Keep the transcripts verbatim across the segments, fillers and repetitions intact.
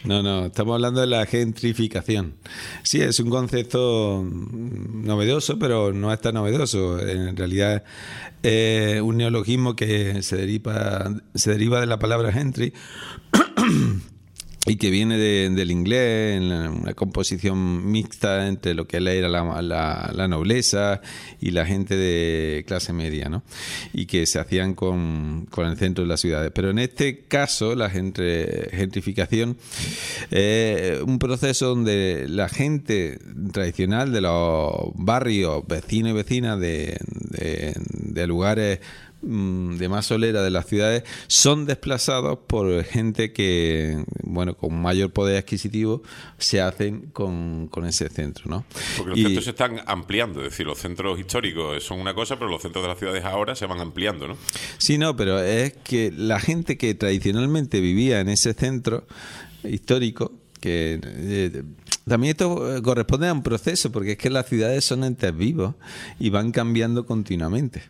No, no, estamos hablando de la gentrificación. Sí, es un concepto novedoso, pero no es tan novedoso. En realidad es un neologismo que se deriva, se deriva de la palabra gentry y que viene de, del inglés, en la, una composición mixta entre lo que era la, la, la nobleza y la gente de clase media, ¿no? Y que se hacían con, con el centro de las ciudades. Pero en este caso, la gentrificación es un proceso donde la gente tradicional de los barrios, vecinos y vecinas de, de, de lugares de más solera de las ciudades son desplazados por gente que, bueno, con mayor poder adquisitivo se hacen con, con ese centro, ¿no? Porque los y, centros se están ampliando, es decir, los centros históricos son una cosa, pero los centros de las ciudades ahora se van ampliando, ¿no? Sí, no, pero es que la gente que tradicionalmente vivía en ese centro histórico, que eh, también esto corresponde a un proceso, porque es que las ciudades son entes vivos y van cambiando continuamente.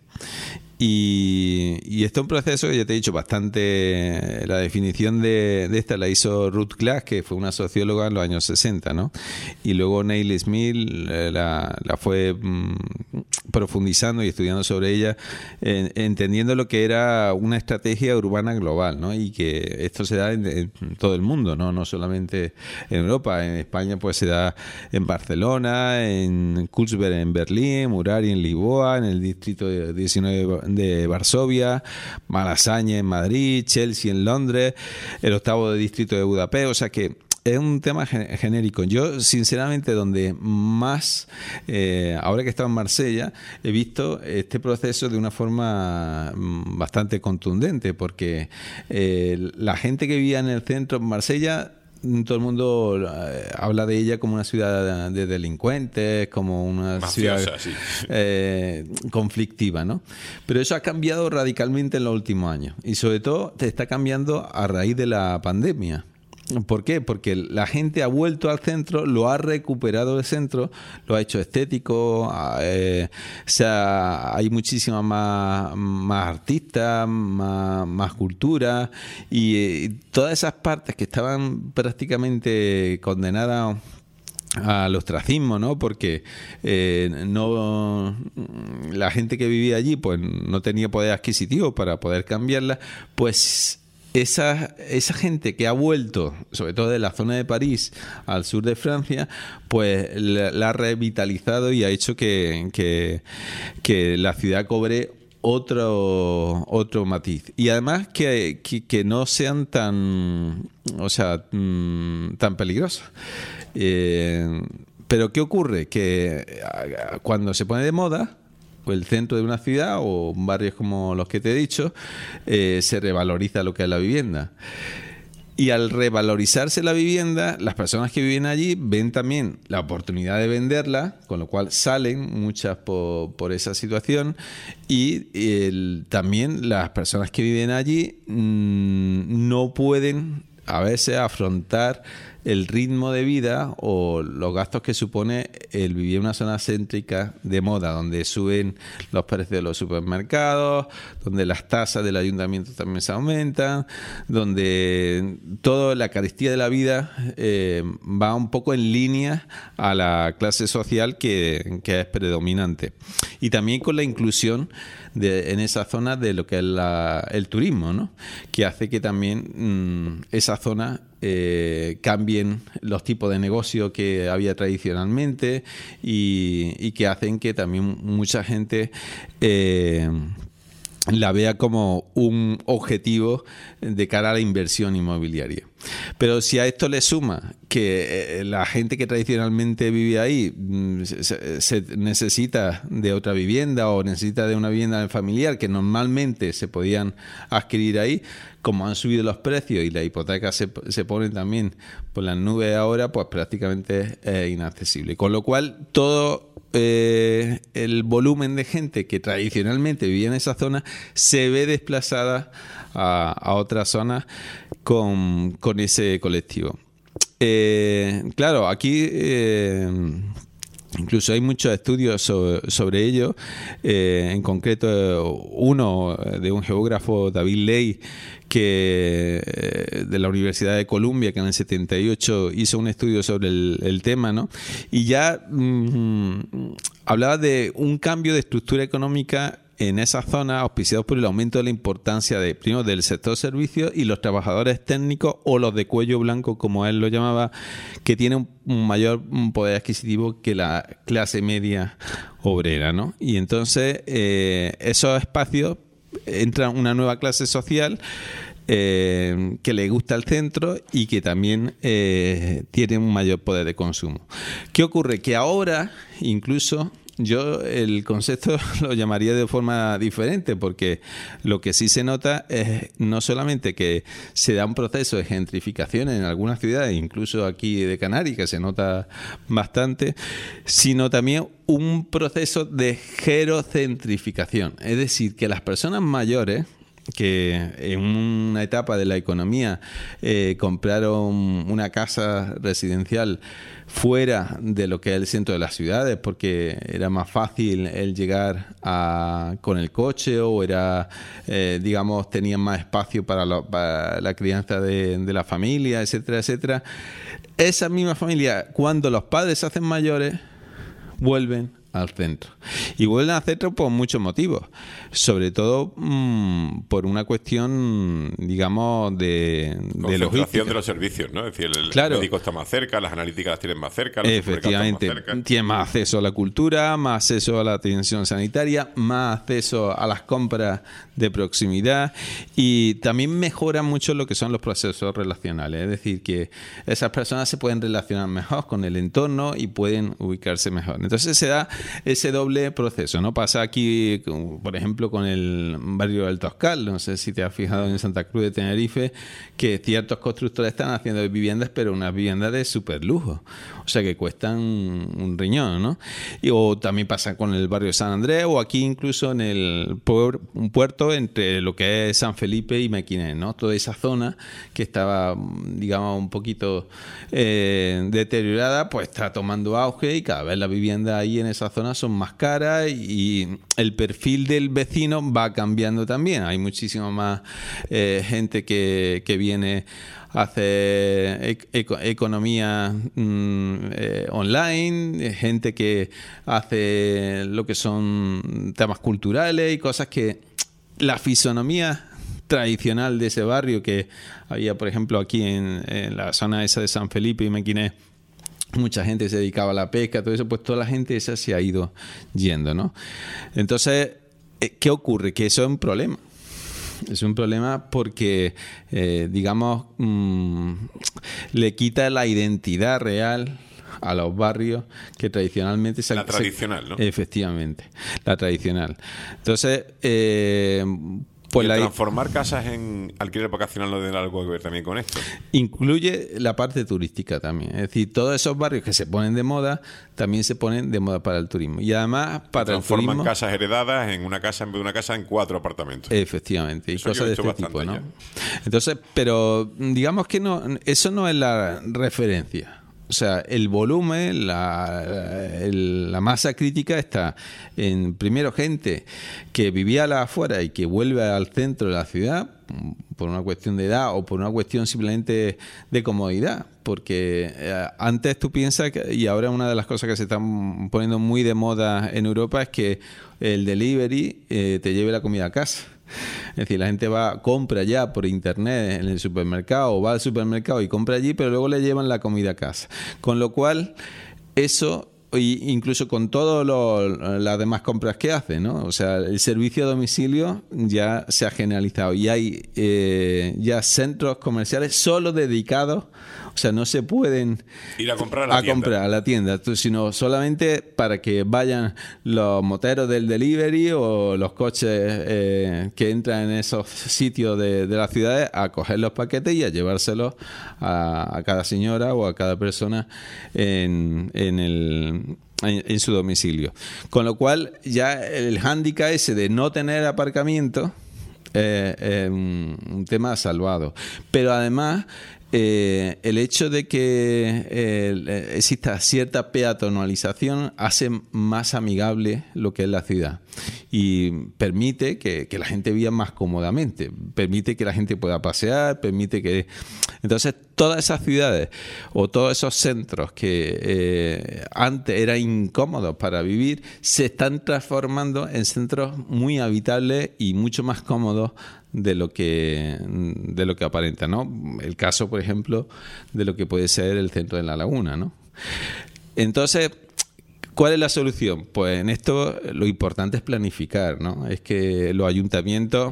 Y, y esto es un proceso que ya te he dicho bastante. La definición de, de esta la hizo Ruth Glass, que fue una socióloga en los años sesenta, ¿no? Y luego Neil Smith la, la fue mmm, profundizando y estudiando sobre ella, en, entendiendo lo que era una estrategia urbana global, ¿no? Y que esto se da en, en todo el mundo, ¿no? No solamente en Europa. En España pues se da en Barcelona, en Kulsberg en Berlín, Murari en Lisboa, en el distrito diecinueve de Varsovia, Malasaña en Madrid, Chelsea en Londres, el octavo distrito de Budapest. O sea que es un tema genérico. Yo, sinceramente, donde más, eh, ahora que he estado en Marsella, he visto este proceso de una forma bastante contundente, porque eh, la gente que vivía en el centro, en Marsella, todo el mundo habla de ella como una ciudad de delincuentes, como una mafiosa, ciudad sí. eh, conflictiva, ¿no? Pero eso ha cambiado radicalmente en los últimos años y sobre todo te está cambiando a raíz de la pandemia. ¿Por qué? Porque la gente ha vuelto al centro, lo ha recuperado el centro, lo ha hecho estético, eh, o sea, hay muchísimas más, más artistas, más, más cultura y, y todas esas partes que estaban prácticamente condenadas al ostracismo, ¿no? Porque eh, no la gente que vivía allí pues no tenía poder adquisitivo para poder cambiarla, pues Esa, esa gente que ha vuelto, sobre todo de la zona de París al sur de Francia, pues la, la ha revitalizado y ha hecho que, que, que la ciudad cobre otro otro matiz. Y además que, que, que no sean tan, o sea, tan peligrosas. Eh, pero ¿qué ocurre? Que cuando se pone de moda el centro de una ciudad o barrios como los que te he dicho, eh, se revaloriza lo que es la vivienda. Y al revalorizarse la vivienda, las personas que viven allí ven también la oportunidad de venderla, con lo cual salen muchas por, por esa situación. Y el, también las personas que viven allí mmm, no pueden a veces afrontar el ritmo de vida o los gastos que supone el vivir en una zona céntrica de moda, donde suben los precios de los supermercados, donde las tasas del ayuntamiento también se aumentan, donde toda la carestía de la vida eh, va un poco en línea a la clase social que, que es predominante. Y también con la inclusión de, en esa zona de lo que es la, el turismo, ¿no? Que hace que también mmm, esa zona eh, cambien los tipos de negocio que había tradicionalmente y, y que hacen que también mucha gente eh, la vea como un objetivo de cara a la inversión inmobiliaria. Pero si a esto le suma que la gente que tradicionalmente vive ahí se, se necesita de otra vivienda o necesita de una vivienda familiar que normalmente se podían adquirir ahí, como han subido los precios y las hipotecas se, se ponen también por las nubes ahora, pues prácticamente es inaccesible. Con lo cual, todo eh, el volumen de gente que tradicionalmente vivía en esa zona se ve desplazada a, a otras zonas con, con ese colectivo. Eh, claro, aquí eh, incluso hay muchos estudios sobre, sobre ello, eh, en concreto uno de un geógrafo, David Ley, que eh, de la Universidad de Columbia, que en el setenta y ocho hizo un estudio sobre el, el tema, ¿no? Y ya mmm, hablaba de un cambio de estructura económica en esa zona, auspiciados por el aumento de la importancia de, primero, del sector servicios y los trabajadores técnicos o los de cuello blanco, como él lo llamaba, que tienen un mayor poder adquisitivo que la clase media obrera, ¿no? Y entonces eh, esos espacios entra una nueva clase social eh, que le gusta el centro y que también eh, tiene un mayor poder de consumo. ¿Qué ocurre? Que ahora incluso yo el concepto lo llamaría de forma diferente, porque lo que sí se nota es no solamente que se da un proceso de gentrificación en algunas ciudades, incluso aquí de Canarias, que se nota bastante, sino también un proceso de gerocentrificación. Es decir, que las personas mayores que en una etapa de la economía eh, compraron una casa residencial fuera de lo que es el centro de las ciudades porque era más fácil el llegar a, con el coche o era, eh, digamos, tenían más espacio para, lo, para la crianza de, de la familia, etcétera, etcétera. Esa misma familia, cuando los padres se hacen mayores, vuelven al centro. Y vuelven al centro por muchos motivos. Sobre todo mmm, por una cuestión, digamos, de, de logística. De los servicios, ¿no? Es decir, el, claro. el médico está más cerca, las analíticas las tienen más cerca, los efectivamente, más cerca. Tienen más acceso a la cultura, más acceso a la atención sanitaria, más acceso a las compras de proximidad y también mejora mucho lo que son los procesos relacionales. Es decir, que esas personas se pueden relacionar mejor con el entorno y pueden ubicarse mejor. Entonces se da ese doble proceso, ¿no? Pasa aquí, por ejemplo, con el barrio del Toscal, no sé si te has fijado en Santa Cruz de Tenerife, que ciertos constructores están haciendo viviendas, pero unas viviendas de súper lujo, o sea que cuestan un riñón, ¿no? Y, o también pasa con el barrio San Andrés, o aquí incluso en el puer, un puerto entre lo que es San Felipe y Mequinés, ¿no? Toda esa zona que estaba, digamos, un poquito eh, deteriorada, pues está tomando auge y cada vez la vivienda ahí en esa zona son más caras y el perfil del vecino va cambiando también. Hay muchísima más eh, gente que, que viene a hacer eco- economía mmm, eh, online, gente que hace lo que son temas culturales y cosas que la fisonomía tradicional de ese barrio que había, por ejemplo, aquí en, en la zona esa de San Felipe y Mequinés, mucha gente se dedicaba a la pesca, todo eso, pues toda la gente esa se ha ido yendo, ¿no? Entonces, ¿qué ocurre? Que eso es un problema. Es un problema porque, eh, digamos, mmm, le quita la identidad real a los barrios que tradicionalmente se... La tradicional, se, ¿no? Efectivamente, la tradicional. Entonces, eh, pues la transformar casas en alquiler vacacional no tiene algo que ver también con esto. Incluye la parte turística también. Es decir, todos esos barrios que se ponen de moda también se ponen de moda para el turismo. Y además para el turismo... Transforman casas heredadas en una casa en vez de una casa en cuatro apartamentos. Efectivamente. Y eso cosas de este tipo, ¿no? Ya. Entonces, pero digamos que no, eso no es la referencia. O sea, el volumen, la, el, la masa crítica está en, primero, gente que vivía a la afuera y que vuelve al centro de la ciudad por una cuestión de edad o por una cuestión simplemente de comodidad. Porque eh, antes tú piensas, que, y ahora una de las cosas que se están poniendo muy de moda en Europa es que el delivery eh, te lleve la comida a casa. Es decir, la gente va, compra ya por internet en el supermercado o va al supermercado y compra allí, pero luego le llevan la comida a casa. Con lo cual, eso, incluso con todas las demás compras que hace, ¿no? O sea, el servicio a domicilio ya se ha generalizado y hay eh, ya centros comerciales solo dedicados. O sea, no se pueden ir a comprar a la a tienda, comprar a la tienda, sino solamente para que vayan los moteros del delivery o los coches eh, que entran en esos sitios de, de las ciudades a coger los paquetes y a llevárselos a, a cada señora o a cada persona en, en el... En, en su domicilio. Con lo cual, ya el hándicap ese de no tener aparcamiento es eh, eh, un tema salvado. Pero además, eh, el hecho de que eh, exista cierta peatonalización hace más amigable lo que es la ciudad y permite que, que la gente viva más cómodamente, permite que la gente pueda pasear, permite que... Entonces, todas esas ciudades o todos esos centros que eh, antes eran incómodos para vivir se están transformando en centros muy habitables y mucho más cómodos de lo que de lo que aparenta, ¿no? El caso, por ejemplo, de lo que puede ser el centro de La Laguna, ¿no? Entonces, ¿cuál es la solución? Pues en esto lo importante es planificar, ¿no? Es que los ayuntamientos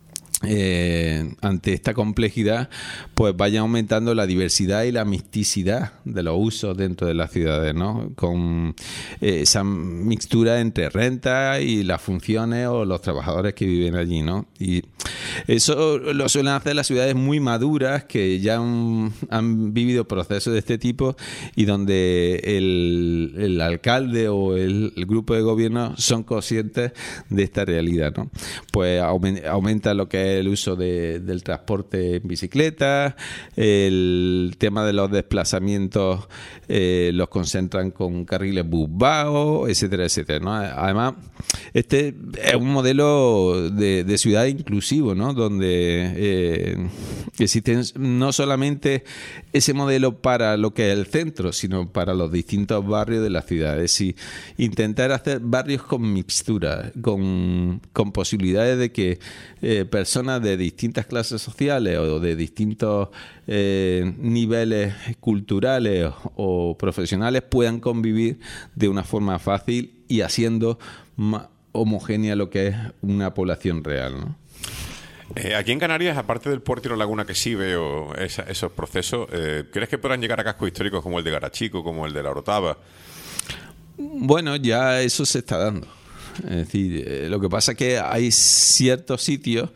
Eh, ante esta complejidad pues vayan aumentando la diversidad y la misticidad de los usos dentro de las ciudades, ¿no? Con eh, esa mixtura entre renta y las funciones o los trabajadores que viven allí, ¿no? Y eso lo suelen hacer las ciudades muy maduras que ya han, han vivido procesos de este tipo y donde el, el alcalde o el, el grupo de gobierno son conscientes de esta realidad, ¿no? Pues aumenta, aumenta lo que es el uso de, del transporte en bicicleta, el tema de los desplazamientos eh, los concentran con carriles busbaos, etcétera, etcétera, ¿no? Además, este es un modelo de, de ciudad inclusivo, ¿no? Donde eh, existen no solamente ese modelo para lo que es el centro, sino para los distintos barrios de la ciudad. Es decir, intentar hacer barrios con mixtura, con, con posibilidades de que eh, personas de distintas clases sociales o de distintos eh, niveles culturales o profesionales puedan convivir de una forma fácil y haciendo más homogénea lo que es una población real, ¿no? Eh, aquí en Canarias, aparte del puerto y la laguna que sí veo esa, esos procesos, eh, ¿crees que podrán llegar a cascos históricos como el de Garachico, como el de La Orotava? Bueno, ya eso se está dando. Es decir, eh, lo que pasa es que hay ciertos sitios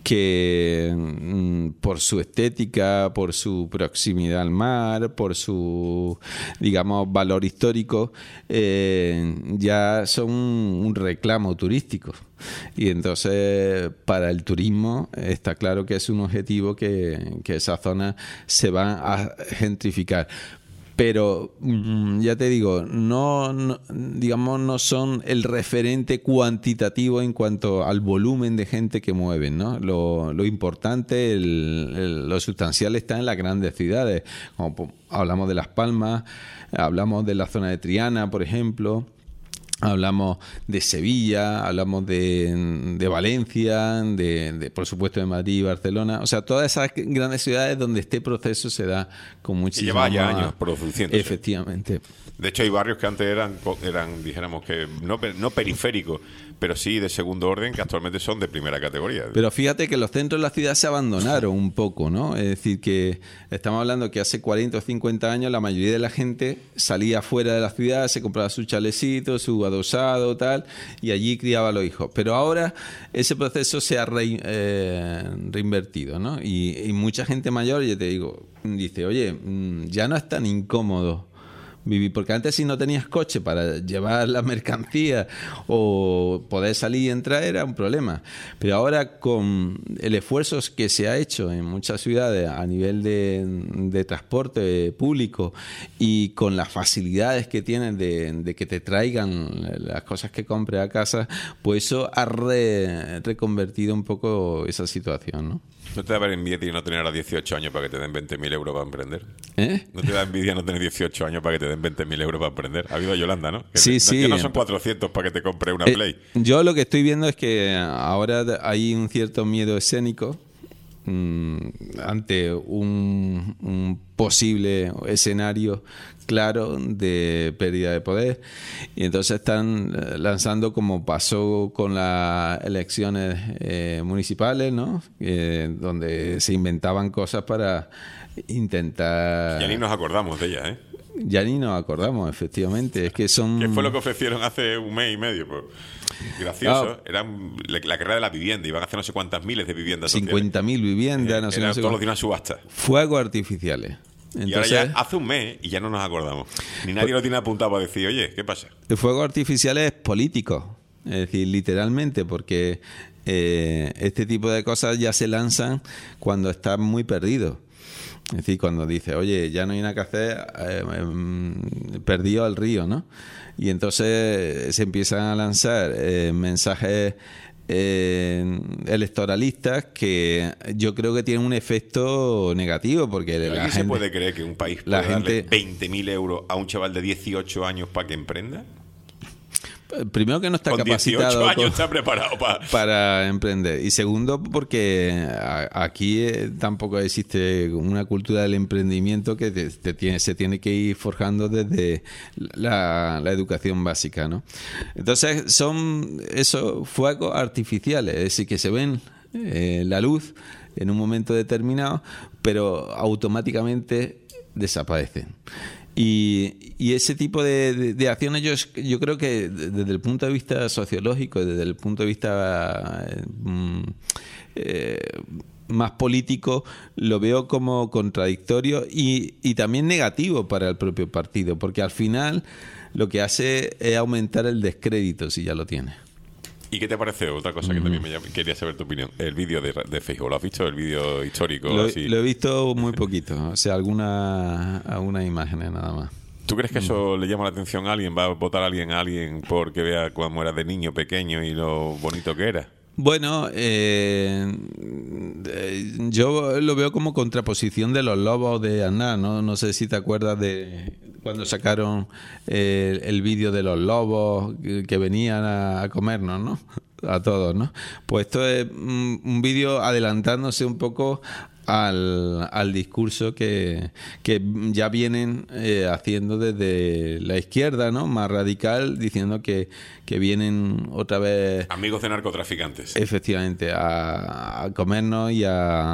que mm, por su estética, por su proximidad al mar, por su, digamos, valor histórico, eh, ya son un reclamo turístico. Y entonces, para el turismo, está claro que es un objetivo que, que esa zona se va a gentrificar. Pero ya te digo, no, no, digamos, no son el referente cuantitativo en cuanto al volumen de gente que mueven, ¿no? Lo, lo importante, el, el, lo sustancial está en las grandes ciudades. Como hablamos de Las Palmas, hablamos de la zona de Triana, por ejemplo. Hablamos de Sevilla, hablamos de, de Valencia, de, de por supuesto de Madrid y Barcelona. O sea, todas esas grandes ciudades donde este proceso se da con muchísima... Y lleva ya años produciéndose. Efectivamente. De hecho, hay barrios que antes eran, eran dijéramos que, no, no periféricos, pero sí de segundo orden, que actualmente son de primera categoría. Pero fíjate que los centros de la ciudad se abandonaron un poco, ¿no? Es decir, que estamos hablando que hace cuarenta o cincuenta años la mayoría de la gente salía fuera de la ciudad, se compraba su chalecito, su adosado, tal, y allí criaba a los hijos. Pero ahora ese proceso se ha re, eh, reinvertido, ¿no? Y, y mucha gente mayor, ya te digo, dice, oye, ya no es tan incómodo vivir, porque antes si no tenías coche para llevar la mercancía o poder salir y entrar era un problema, pero ahora con el esfuerzo que se ha hecho en muchas ciudades a nivel de, de transporte público y con las facilidades que tienen de, de que te traigan las cosas que compres a casa, pues eso ha re, reconvertido un poco esa situación, ¿no? ¿No te da envidia no tener a dieciocho años para que te den veinte mil euros para emprender? ¿Eh? ¿No te da envidia no tener dieciocho años para que te den veinte mil euros para emprender? Ha habido a Yolanda, ¿no? Que sí, no, sí. Que no son cuatrocientos para que te compre una eh, Play. Yo lo que estoy viendo es que ahora hay un cierto miedo escénico mmm, ante un, un posible escenario claro de pérdida de poder, y entonces están lanzando, como pasó con las elecciones eh, municipales, ¿no? Eh, donde se inventaban cosas para intentar... Ya ni nos acordamos de ella, ¿eh? Ya ni nos acordamos, efectivamente. Es que son... ¿Qué fue lo que ofrecieron hace un mes y medio? Pues, gracioso. Ah, Era la, la carrera de la vivienda. Iban a hacer no sé cuántas miles de viviendas. cincuenta mil viviendas, eh, no sé, era no sé todos los días una subasta. Fuegos artificiales. Entonces, y ahora ya hace un mes y ya no nos acordamos. Ni nadie lo tiene apuntado para decir, oye, ¿qué pasa? El fuego artificial es político, es decir, literalmente, porque eh, este tipo de cosas ya se lanzan cuando están muy perdidos. Es decir, cuando dice, oye, ya no hay nada que hacer, eh, eh, perdido al río, ¿no? Y entonces se empiezan a lanzar eh, mensajes eh, electoralistas que yo creo que tienen un efecto negativo, porque ¿Alguien la se gente puede creer que un país la puede darle gente- veinte mil euros a un chaval de dieciocho años para que emprenda? primero que no está Con capacitado dieciocho años con- está preparado para... para emprender, y segundo porque a- aquí eh, tampoco existe una cultura del emprendimiento que te- te tiene, se tiene que ir forjando desde la, la educación básica, ¿no? Entonces son esos fuegos artificiales, es decir, que se ven eh, la luz en un momento determinado, pero automáticamente desaparecen. Y, y ese tipo de, de, de acciones yo, yo creo que desde el punto de vista sociológico, desde el punto de vista eh, eh, más político, lo veo como contradictorio y, y también negativo para el propio partido, porque al final lo que hace es aumentar el descrédito si ya lo tiene. ¿Y qué te parece? Otra cosa que también me llam- quería saber tu opinión. El vídeo de, de Feijóo, ¿lo has visto? El vídeo histórico. Lo, así. lo he visto muy poquito, o sea, alguna, algunas imágenes nada más. ¿Tú crees que eso le llama la atención a alguien? ¿Va a votar a alguien a alguien porque vea cómo era de niño pequeño y lo bonito que era? Bueno, eh, eh, yo lo veo como contraposición de los lobos de Aznar, ¿no? No sé si te acuerdas de cuando sacaron eh, el vídeo de los lobos que, que venían a, a comernos, ¿no? A todos, ¿no? Pues esto es un, un vídeo adelantándose un poco al, al discurso que, que ya vienen eh, haciendo desde la izquierda, ¿no? Más radical, diciendo que, que vienen otra vez... Amigos de narcotraficantes. Efectivamente, a, a comernos y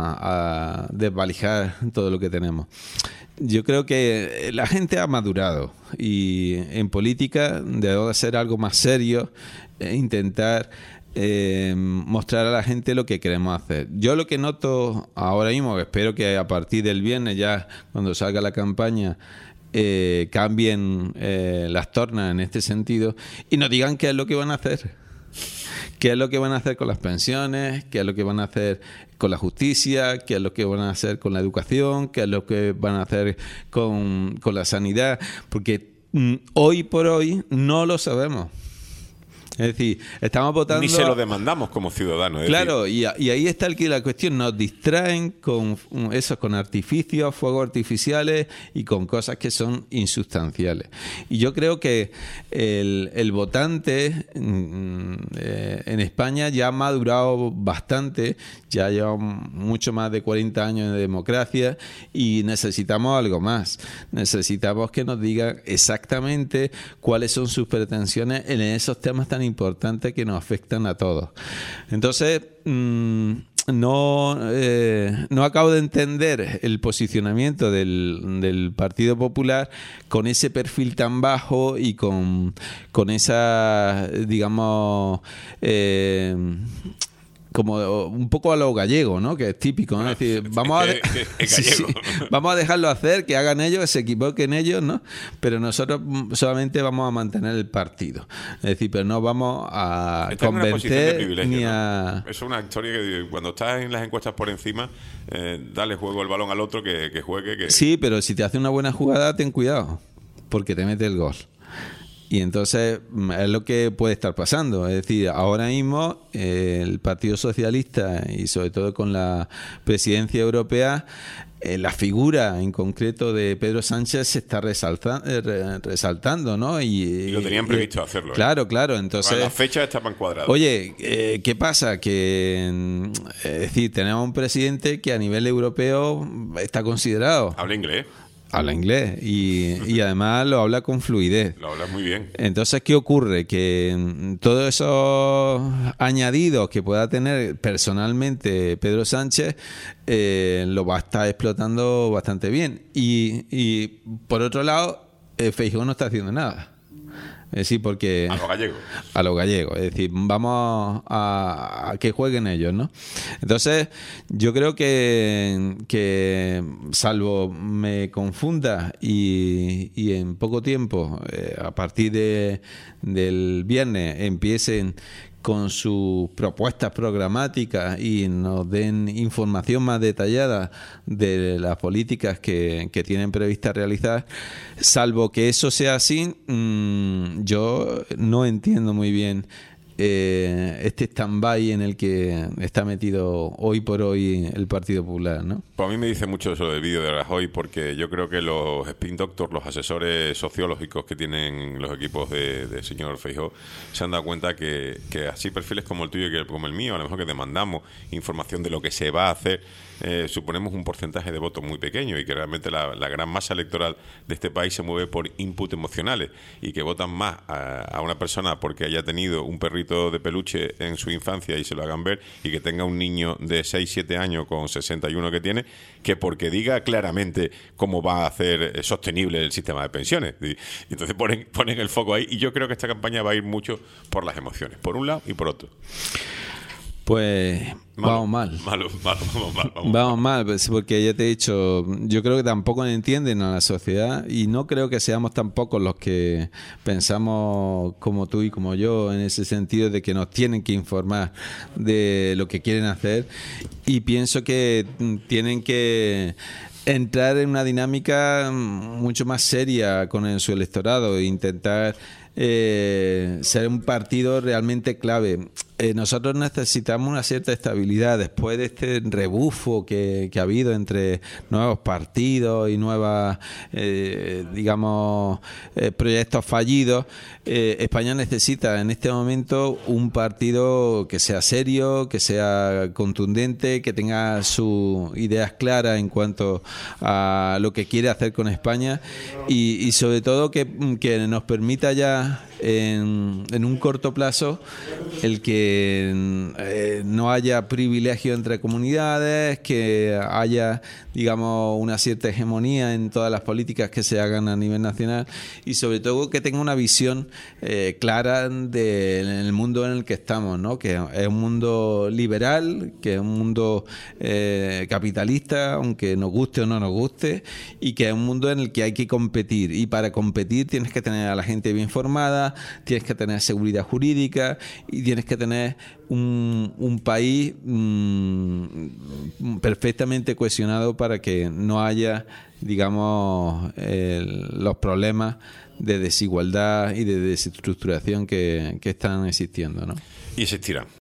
a, a desvalijar todo lo que tenemos. Yo creo que la gente ha madurado y en política debe ser algo más serio e intentar eh, mostrar a la gente lo que queremos hacer. Yo lo que noto ahora mismo, espero que a partir del viernes ya cuando salga la campaña eh, cambien eh, las tornas en este sentido y nos digan qué es lo que van a hacer. ¿Qué es lo que van a hacer con las pensiones? ¿Qué es lo que van a hacer con la justicia? ¿Qué es lo que van a hacer con la educación? ¿Qué es lo que van a hacer con, con la sanidad? Porque mm, hoy por hoy no lo sabemos. Es decir, estamos votando... Ni se lo demandamos como ciudadanos. es Claro, decir, y, y ahí está el que la cuestión. Nos distraen con eso, con artificios, fuegos artificiales y con cosas que son insustanciales. Y yo creo que el, el votante mm, eh, en España ya ha madurado bastante, ya lleva mucho más de cuarenta años de democracia y necesitamos algo más. Necesitamos que nos digan exactamente cuáles son sus pretensiones en esos temas tan importantes que nos afectan a todos. Entonces, mmm, no, eh, no acabo de entender el posicionamiento del, del Partido Popular con ese perfil tan bajo y con, con esa, digamos, eh, como un poco a lo gallego, ¿no? Que es típico, ¿no? Es decir, vamos a, de- Es Sí, gallego. sí. Vamos a dejarlo hacer, que hagan ellos, que se equivoquen ellos, ¿no? Pero nosotros solamente vamos a mantener el partido. Es decir, pero no vamos a Está en una posición de convencer privilegio, ni ¿no? a... Es una historia que cuando estás en las encuestas por encima, eh, dale juego el balón al otro que, que juegue. Que... Sí, pero si te hace una buena jugada, ten cuidado, porque te mete el gol. Y entonces es lo que puede estar pasando. Es decir, ahora mismo eh, el Partido Socialista y sobre todo con la presidencia europea, eh, la figura en concreto de Pedro Sánchez se está resalta, eh, re- resaltando, ¿no? Y, Y lo tenían previsto y- hacerlo, ¿eh? Claro, claro. Entonces, Las fechas estaban cuadradas. oye, eh, ¿qué pasa? Que, mm, es decir, tenemos un presidente que a nivel europeo está considerado. Habla inglés, Habla inglés y, y además lo habla con fluidez. lo hablas muy bien. Entonces, ¿qué ocurre? Que mm, todos esos añadidos que pueda tener personalmente Pedro Sánchez eh, lo va a estar explotando bastante bien. Y, y por otro lado, eh, Feijóo no está haciendo nada. Es Es decir, porque... A los gallegos. A los gallegos. Es decir, vamos a, a que jueguen ellos, ¿no? Entonces, yo creo que, que salvo me confunda y, y en poco tiempo, eh, a partir de, del viernes, empiecen con sus propuestas programáticas y nos den información más detallada de las políticas que, que tienen previstas realizar, salvo que eso sea así, mmm, yo no entiendo muy bien eh, este stand-by en el que está metido hoy por hoy el Partido Popular, ¿no? Pues a mí me dice mucho eso del vídeo de Rajoy, porque yo creo que los spin doctors, los asesores sociológicos que tienen los equipos de, de señor Feijóo, se han dado cuenta que, que así perfiles como el tuyo y como el mío, a lo mejor que demandamos información de lo que se va a hacer, eh, suponemos un porcentaje de votos muy pequeño y que realmente la, la gran masa electoral de este país se mueve por input emocionales y que votan más a, a una persona porque haya tenido un perrito de peluche en su infancia y se lo hagan ver, y que tenga un niño de seis siete años con sesenta y uno que tiene, que porque diga claramente cómo va a hacer sostenible el sistema de pensiones. Y entonces ponen, ponen el foco ahí, y yo creo que esta campaña va a ir mucho por las emociones, por un lado y por otro. Pues malo, vamos mal. Malo, malo, vamos mal. Vamos, vamos mal, pues, porque ya te he dicho, yo creo que tampoco entienden a la sociedad, y no creo que seamos tampoco los que pensamos como tú y como yo, en ese sentido de que nos tienen que informar de lo que quieren hacer, y pienso que tienen que entrar en una dinámica mucho más seria con el, su electorado e intentar eh, ser un partido realmente clave. Eh, nosotros necesitamos una cierta estabilidad después de este rebufo que, que ha habido entre nuevos partidos y nuevas, eh, digamos, eh, proyectos fallidos. Eh, España necesita en este momento un partido que sea serio, que sea contundente, que tenga sus ideas claras en cuanto a lo que quiere hacer con España, y, y sobre todo que, que nos permita ya en, en un corto plazo el que eh, no haya privilegio entre comunidades, que haya, digamos, una cierta hegemonía en todas las políticas que se hagan a nivel nacional, y sobre todo que tenga una visión eh, clara del mundo en el que estamos, ¿no? Que es un mundo liberal, que es un mundo eh, capitalista, aunque nos guste o no nos guste, y que es un mundo en el que hay que competir, y para competir tienes que tener a la gente bien formada, tienes que tener seguridad jurídica y tienes que tener un, un país mmm, perfectamente cohesionado para que no haya, digamos, el, los problemas de desigualdad y de desestructuración que, que están existiendo, ¿no? Y existirán.